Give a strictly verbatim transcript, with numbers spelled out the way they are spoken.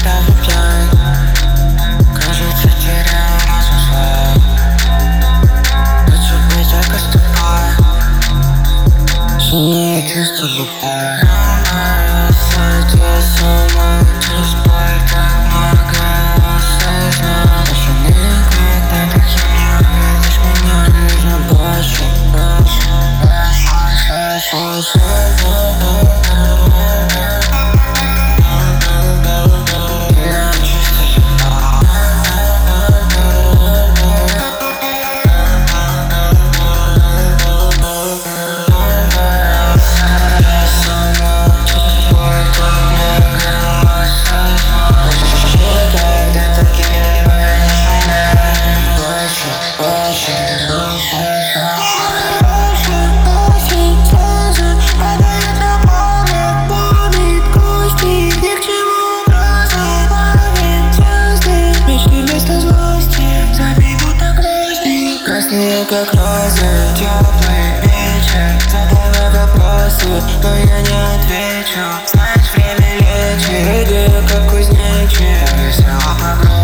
даже пьян. Кажется, теряю разум свой. Хочу быть, только ступай. Сильнее чувства глупой. Сойти с ума, через боль так много осознал. Больше никогда таким не увидишь меня. Нужно больше, больше, больше, больше, больше. Красные как розы, теплый вечер. Задавай вопросы, но я не отвечу. Знаешь, время лечит, идея как кузнечик. Весело по